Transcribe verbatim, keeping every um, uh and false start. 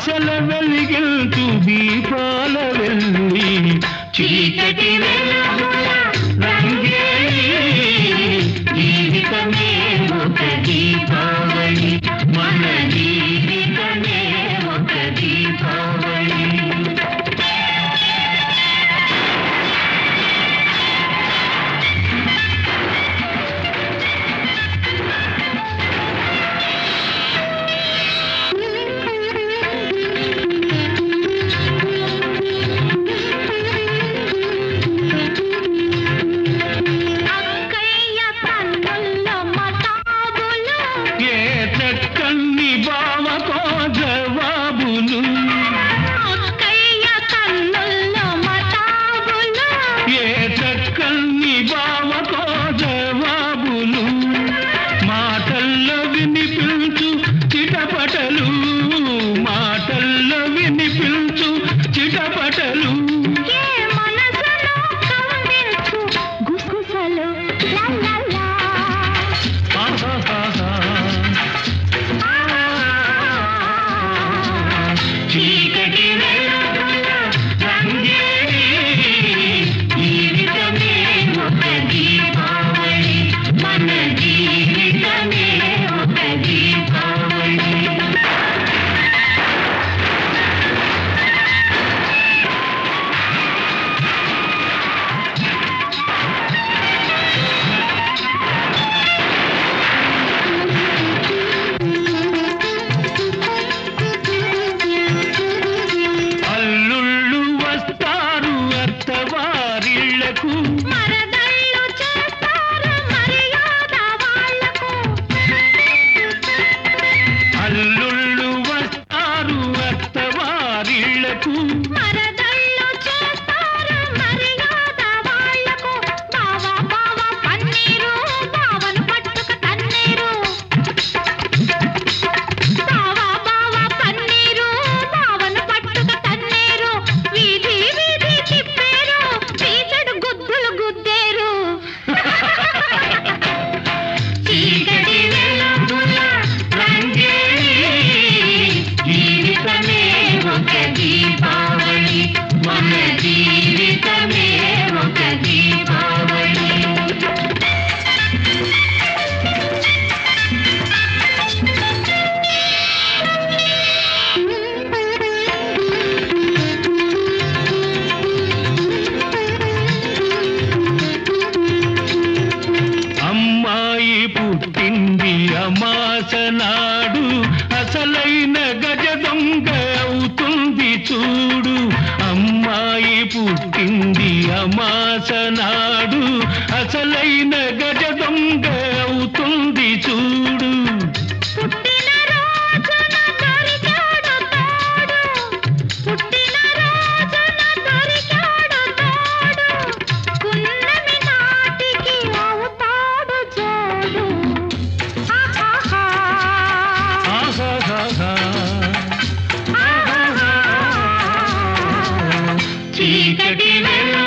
ఆశల వెలిగించు దీపాల వెళ్ళి చీకటి వెలుగుల రంగేలి జీవితమే ఒక దీపావళి మన జీవితమే ఒక దీపావళి చక్కని బావకో జవాబులు ఏ చక్కని బావకో జవాబులు మాటల్లో వినిపించు చిటపటలు మాటల్లో వినిపించు చిటపటలు చీకటి వెలుగుల రంగేలి జీవితమే ఒక దీపావళి మన జీవితమే ఒక దీపావళి మరదళ్ళు చేస్తారు మర్యాద వాళ్ళకు అల్లుళ్ళు వస్తారు అత్తవారిళ్లకు మరదళ్ళు చేస్తారు మర్యాద వాళ్ళకు బావా బావా పన్నీరు బావను పట్టుక తన్నీరు బావా బావా పన్నీరు బావను పట్టుక తన్నీరు వీధి వీధి తిప్పేరు పీచడు గుద్దులు గుద్దేరు చీకటి వెలుగుల రంగేలి జీవితమే ఒక దీపావళి మన జీవితమే ఒక దీపావళి అమ్మాయి పుట్టింది అమాస నాడు అసలైన గజ దొంగ అవుతుంది చూడు అమ్మాయి పుట్టింది అమాస నాడు అసలైన గజ దొంగ అవుతుంది చూడు పుట్టిన రోజున దొరికాడు తోడు పుట్టిన రోజున దొరికాడు తోడు పున్నమి నాటికి అవుతాడు జోడు ఆహాహా ఆహాహాహా. చీకటి వెలుగుల